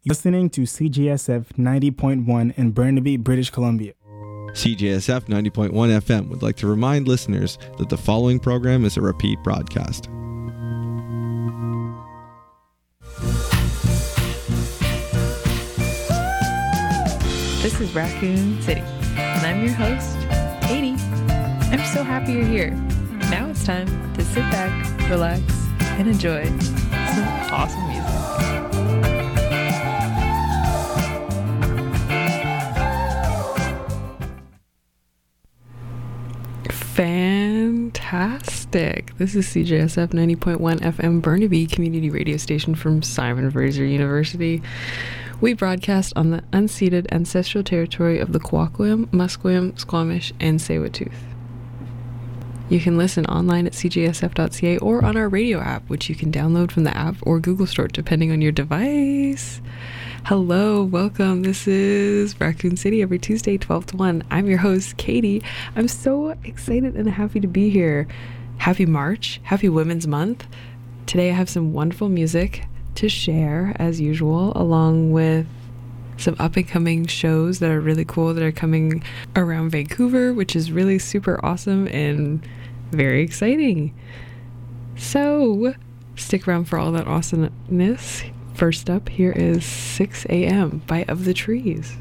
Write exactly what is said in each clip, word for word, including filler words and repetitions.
Listening to C J S F ninety point one in Burnaby, British Columbia. C J S F ninety point one F M would like to remind listeners that the following program is a repeat broadcast. This is Raccoon City, and I'm your host, Katie. I'm so happy you're here. Now it's time to sit back, relax, and enjoy some awesome music. Fantastic. This is C J S F ninety point one F M Burnaby community radio station from Simon Fraser University. We broadcast on the unceded ancestral territory of the Kwakwam, Musqueam, Squamish, and Tsleil-Waututh. You can listen online at c j s f dot c a or on our radio app, which you can download from the app or Google Store, depending on your device. Hello, welcome. This is Raccoon City every Tuesday, twelve to one. I'm your host, Katie. I'm so excited and happy to be here. Happy March. Happy Women's Month. Today I have some wonderful music to share, as usual, along with some up-and-coming shows that are really cool that are coming around Vancouver, which is really super awesome and very exciting. So, stick around for all that awesomeness. First up, here is six a.m. by Of the Trees.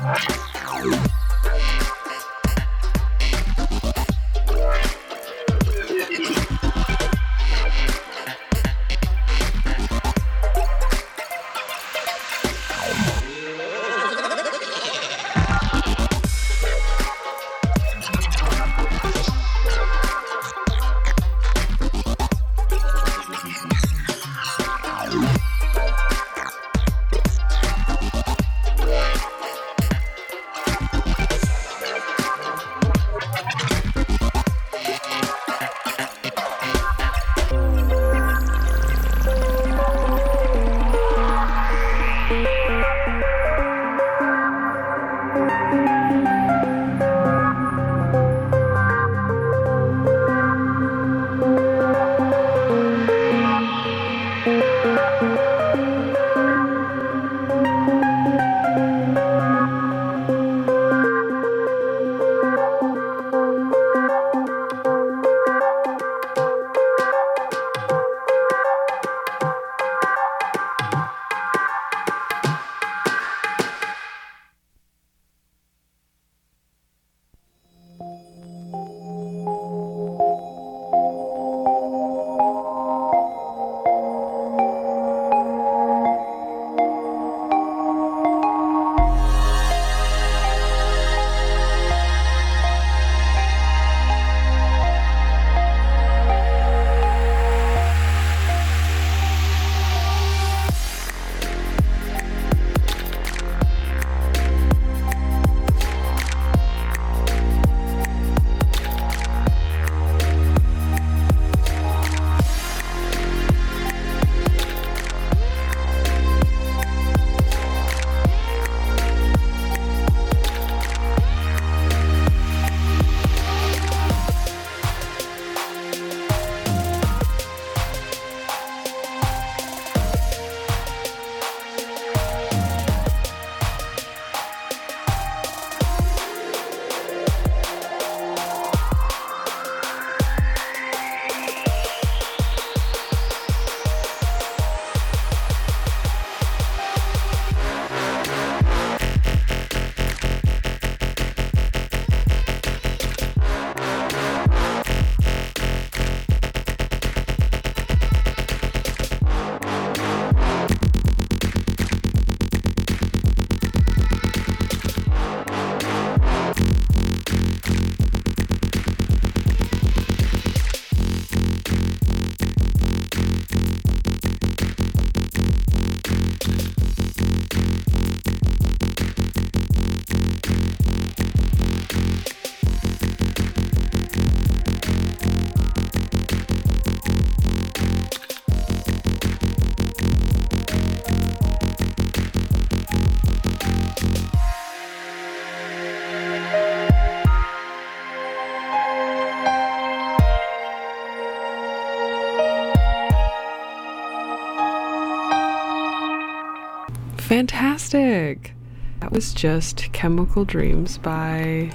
Fantastic! That was just Chemical Dreams by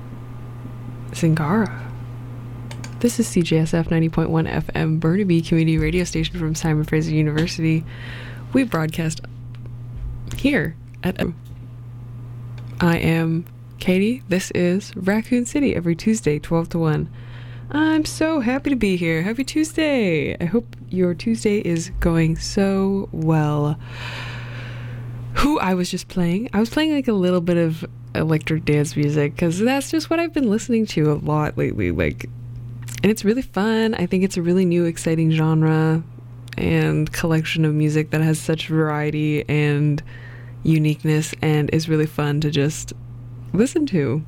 Zingara. This is C J S F ninety point one F M, Burnaby Community Radio Station from Simon Fraser University. We broadcast here at M. I am Katie. This is Raccoon City every Tuesday, twelve to one. I'm so happy to be here. Happy Tuesday! I hope your Tuesday is going so well. Who I was just playing, I was playing like a little bit of electric dance music because that's just what I've been listening to a lot lately. Like, and it's really fun. I think it's a really new, exciting genre and collection of music that has such variety and uniqueness and is really fun to just listen to.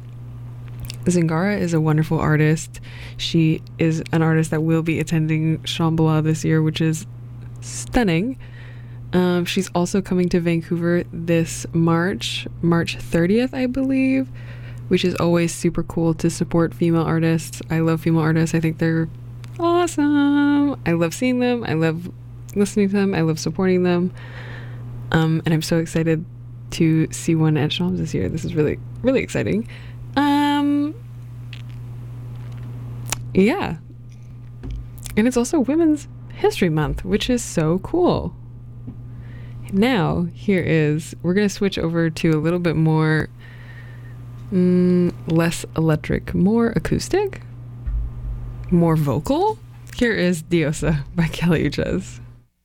Zingara is a wonderful artist. She is an artist that will be attending Shambhala this year, which is stunning. Um, she's also coming to Vancouver this March, March thirtieth, I believe, which is always super cool to support female artists. I love female artists. I think they're awesome. I love seeing them. I love listening to them. I love supporting them. Um, and I'm so excited to see one at Shams this year. This is really, really exciting. Um, yeah. And it's also Women's History Month, which is so cool. now here is, we're going to switch over to a little bit more, mm, less electric, more acoustic, more vocal. Here is Diosa by Kali Uchis.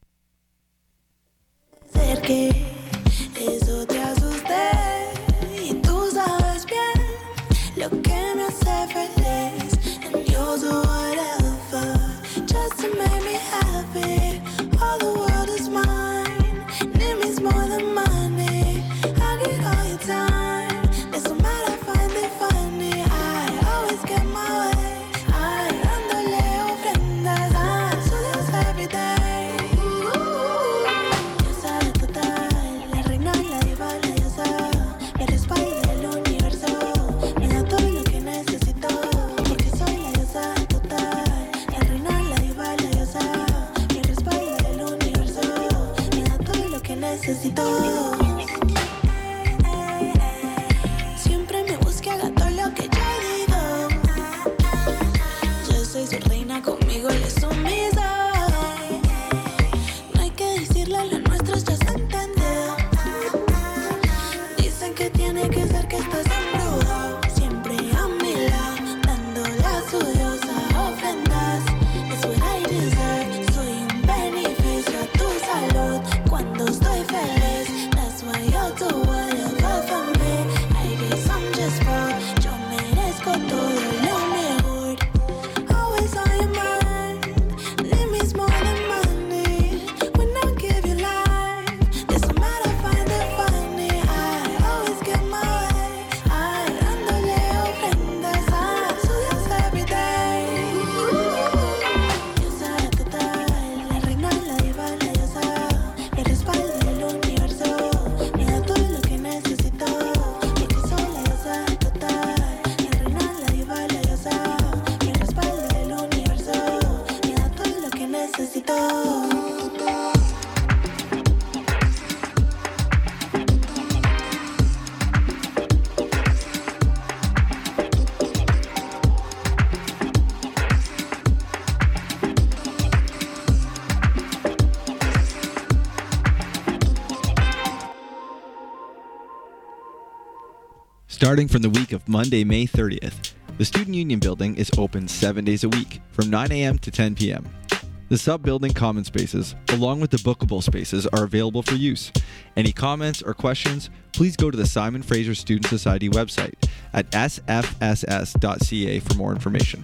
Siempre me busca, haga todo lo que yo digo. Yo soy su reina, conmigo le sumisa. No hay que decirle, lo nuestro ya se entendió. Dicen que tiene que ser que estás embrujado. Siempre a mi lado, dándole a su diosa ofrendas. Es what I deserve. Soy un beneficio a tu salud cuando estoy feliz. That's why you do whatever for me. I guess I'm just proud. Yo merezco todo lo mejor. Always on your mind. Name is more than money. When I give you life, doesn't matter, find it funny. I always get my way. I dándole ofrendas a su Dios every day. Diosa total, la reina, la diva, la diosa. Me respalda el universo. Me da todo lo que necesito. Porque soy la diosa total, la reina, la diva, la diosa. Me respalda el universo. Me da todo lo que necesito. Starting from the week of Monday, May thirtieth, the Student Union Building is open seven days a week, from nine a.m. to ten p.m. The sub-building common spaces, along with the bookable spaces, are available for use. Any comments or questions, please go to the Simon Fraser Student Society website at s f s s dot c a for more information.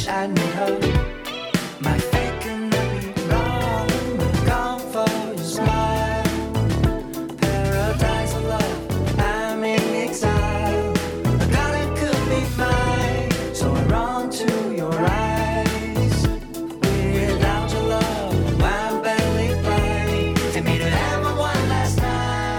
wish I knew her. My fate cannot be wrong. We're gone for your smile. Paradise of love, I'm in exile. I thought it could be mine, so I run to your eyes. Without your love, I'm barely blind. Take me to heaven one last night.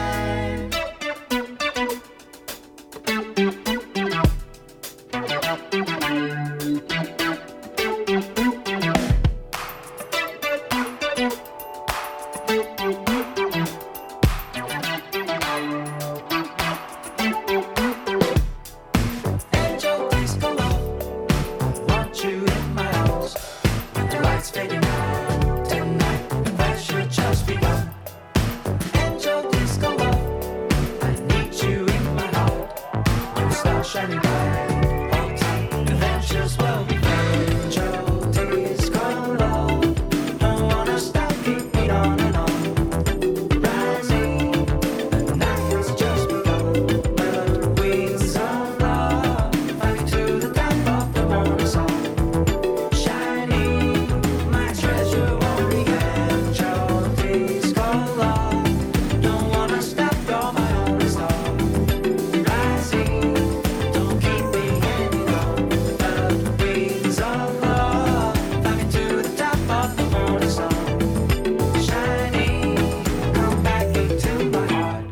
Angel, please come off. I want you in my arms. The lights fading out tonight, and that should just be gone. Angel, please come off. I need you in my heart. When the stars shining bright, hold tight. Adventures will be fun. Angel, please come low. Don't wanna stop, keep it on and on. Rising, the night has just begun. The wings of love, flying to the top of the morning sun. Shining, my treasure won't be angel. Please come low. Don't wanna stop, you're my only star. Rising, don't keep me hanging on. The wings of love, flying to the top of the morning sun. Shining, come back into my heart.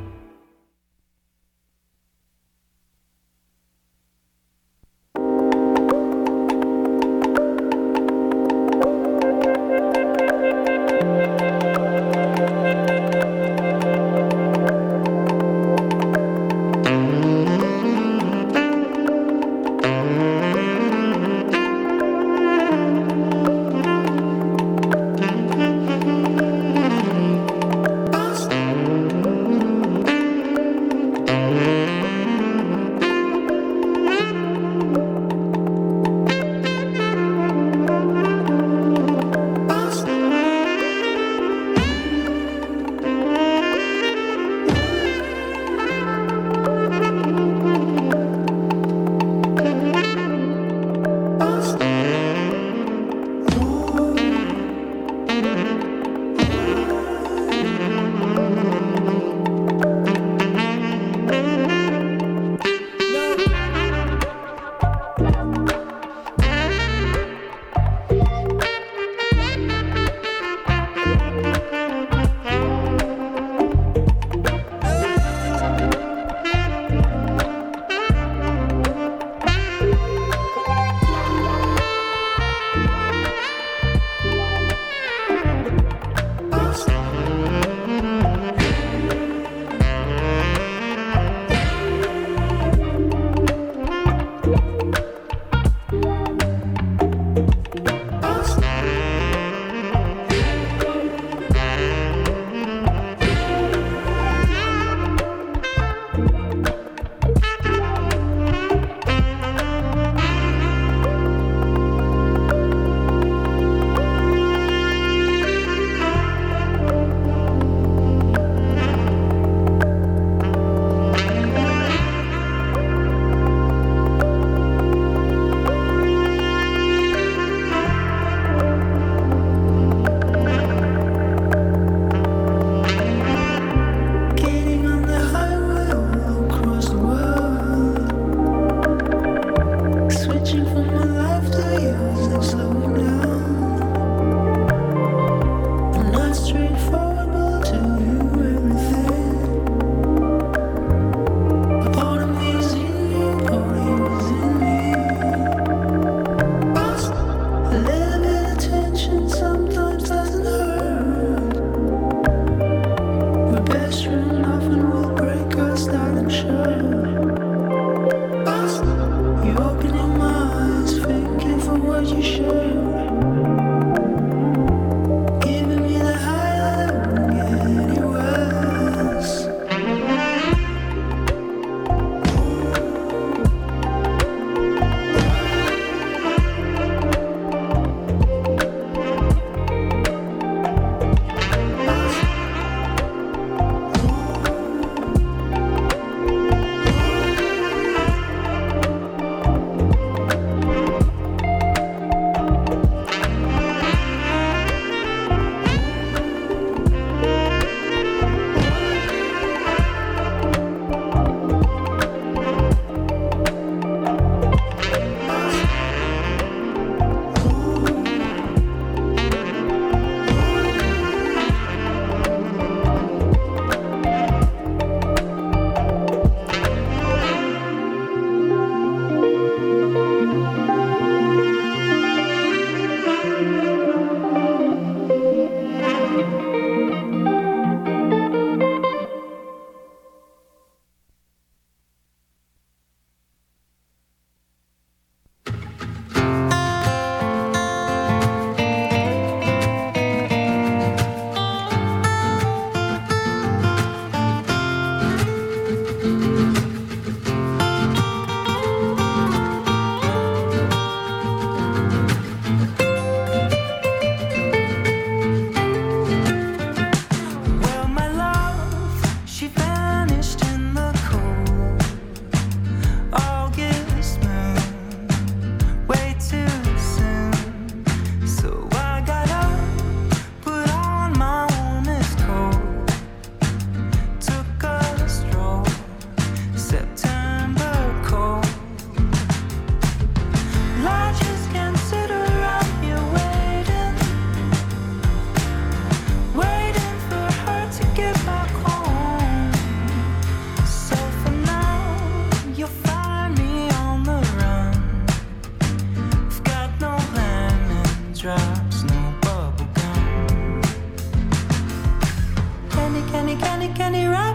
Getting on the highway all across the world. Switching from my life to yours and slowing down. I'm not straightforward, but I'll tell you everything. A part of me is in you, a part of you is in me. A little bit of tension sometimes doesn't hurt. We're best friends, often we'll break our styling shirt. You opening